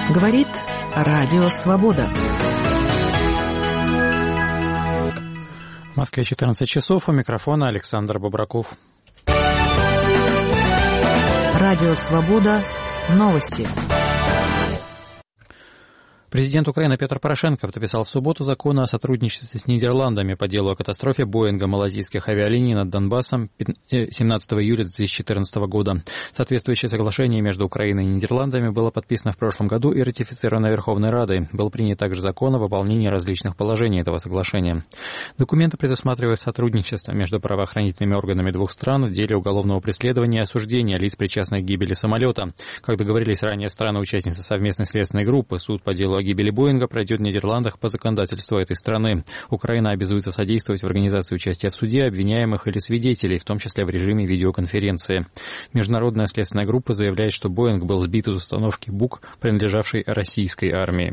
Говорит Радио Свобода. В Москве 14 часов. У микрофона Александр Бобраков. Радио Свобода. Новости. Президент Украины Петр Порошенко подписал в субботу закон о сотрудничестве с Нидерландами по делу о катастрофе Боинга малазийских авиалиний над Донбассом 17 июля 2014 года. Соответствующее соглашение между Украиной и Нидерландами было подписано в прошлом году и ратифицировано Верховной Радой. Был принят также закон о выполнении различных положений этого соглашения. Документы предусматривают сотрудничество между правоохранительными органами двух стран в деле уголовного преследования и осуждения лиц, причастных к гибели самолета. Как договорились ранее страны-участницы совместной следственной группы, суд по делу о гибели Боинга пройдет в Нидерландах по законодательству этой страны. Украина обязуется содействовать в организации участия в суде обвиняемых или свидетелей, в том числе в режиме видеоконференции. Международная следственная группа заявляет, что Боинг был сбит из установки БУК, принадлежавшей российской армии.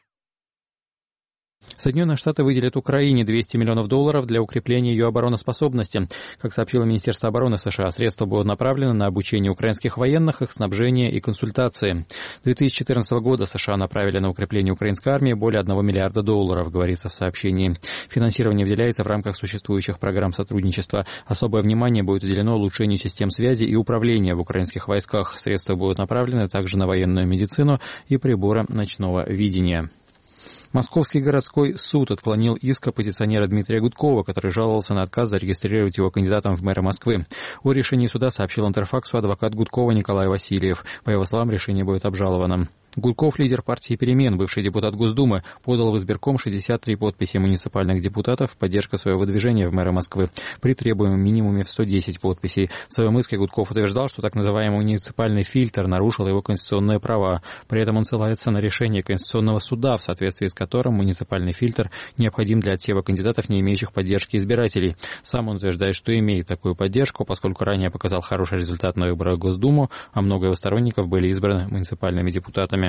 Соединенные Штаты выделят Украине $200 миллионов для укрепления ее обороноспособности. Как сообщило Министерство обороны США, средства будут направлены на обучение украинских военных, их снабжение и консультации. С 2014 года США направили на укрепление украинской армии более $1 миллиарда, говорится в сообщении. Финансирование выделяется в рамках существующих программ сотрудничества. Особое внимание будет уделено улучшению систем связи и управления в украинских войсках. Средства будут направлены также на военную медицину и приборы ночного видения. Московский городской суд отклонил иск оппозиционера Дмитрия Гудкова, который жаловался на отказ зарегистрировать его кандидатом в мэры Москвы. О решении суда сообщил Интерфаксу адвокат Гудкова Николай Васильев. По его словам, решение будет обжаловано. Гудков, лидер партии «Перемен», бывший депутат Госдумы, подал в избирком 63 подписи муниципальных депутатов в поддержку своего выдвижения в мэра Москвы при требуемом минимуме в 110 подписей. В своем иске Гудков утверждал, что так называемый муниципальный фильтр нарушил его конституционные права. При этом он ссылается на решение Конституционного суда, в соответствии с которым муниципальный фильтр необходим для отсева кандидатов, не имеющих поддержки избирателей. Сам он утверждает, что имеет такую поддержку, поскольку ранее показал хороший результат на выборах в Госдуму, а много его сторонников были избраны муниципальными депутатами.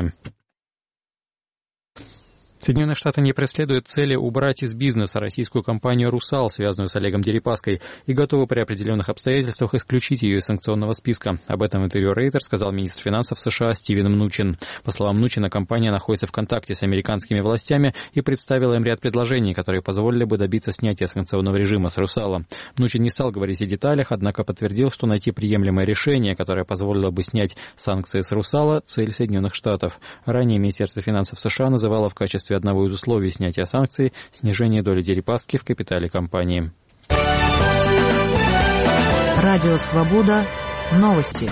Соединенные Штаты не преследуют цели убрать из бизнеса российскую компанию «Русал», связанную с Олегом Дерипаской, и готовы при определенных обстоятельствах исключить ее из санкционного списка. Об этом в интервью Reuters сказал министр финансов США Стивен Мнучин. По словам Мнучина, компания находится в контакте с американскими властями и представила им ряд предложений, которые позволили бы добиться снятия санкционного режима с «Русала». Мнучин не стал говорить о деталях, однако подтвердил, что найти приемлемое решение, которое позволило бы снять санкции с «Русала», цель Соединенных Штатов. Ранее Министерство финансов США называло в качестве одного из условий снятия санкций снижение доли Дерипаски в капитале компании. Радио Свобода. Новости.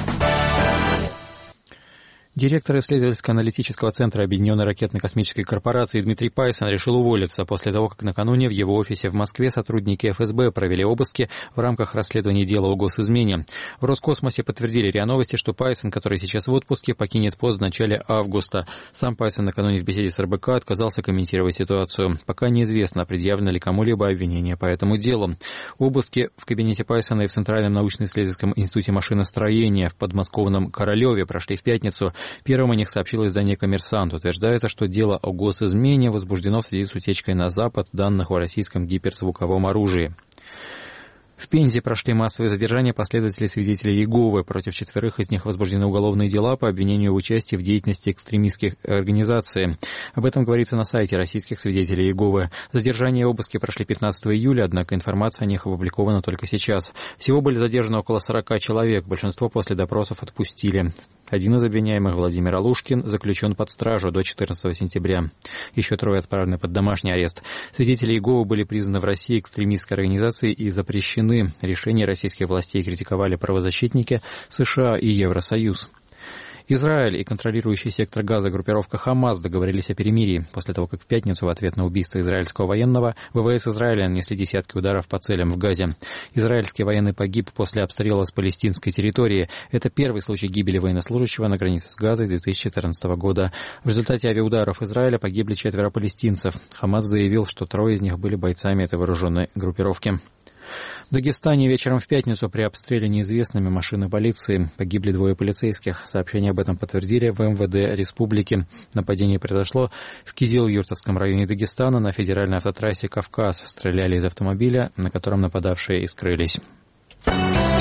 Директор исследовательско-аналитического центра Объединенной ракетно-космической корпорации Дмитрий Пайсон решил уволиться после того, как накануне в его офисе в Москве сотрудники ФСБ провели обыски в рамках расследования дела о госизмене. В Роскосмосе подтвердили РИА Новости, что Пайсон, который сейчас в отпуске, покинет пост в начале августа. Сам Пайсон накануне в беседе с РБК отказался комментировать ситуацию. Пока неизвестно, предъявлено ли кому-либо обвинение по этому делу. Обыски в кабинете Пайсона и в Центральном научно-исследовательском институте машиностроения в подмосковном Королеве прошли в пятницу. Первым о них сообщило издание «Коммерсант». Утверждается, что дело о госизмене возбуждено в связи с утечкой на Запад данных о российском гиперзвуковом оружии. В Пензе прошли массовые задержания последователей свидетелей Иеговы. Против 4 из них возбуждены уголовные дела по обвинению в участии в деятельности экстремистских организаций. Об этом говорится на сайте российских свидетелей Иеговы. Задержания и обыски прошли 15 июля, однако информация о них опубликована только сейчас. Всего были задержаны около 40 человек, большинство после допросов отпустили. Один из обвиняемых, Владимир Алушкин, заключен под стражу до 14 сентября. Еще 3 отправлены под домашний арест. Свидетели Иеговы были признаны в России экстремистской организацией и запрещены. Решение российских властей критиковали правозащитники США и Евросоюз. Израиль и контролирующий сектор Газа группировка «Хамас» договорились о перемирии после того, как в пятницу в ответ на убийство израильского военного ВВС Израиля нанесли десятки ударов по целям в Газе. Израильский военный погиб после обстрела с палестинской территории. Это первый случай гибели военнослужащего на границе с Газой с 2014 года. В результате авиаударов Израиля погибли 4 палестинцев. «Хамас» заявил, что 3 из них были бойцами этой вооруженной группировки. В Дагестане вечером в пятницу при обстреле неизвестными машины полиции погибли 2 полицейских. Сообщение об этом подтвердили в МВД республики. Нападение произошло в Кизил-Юртовском районе Дагестана на федеральной автотрассе «Кавказ». Стреляли из автомобиля, на котором нападавшие и скрылись.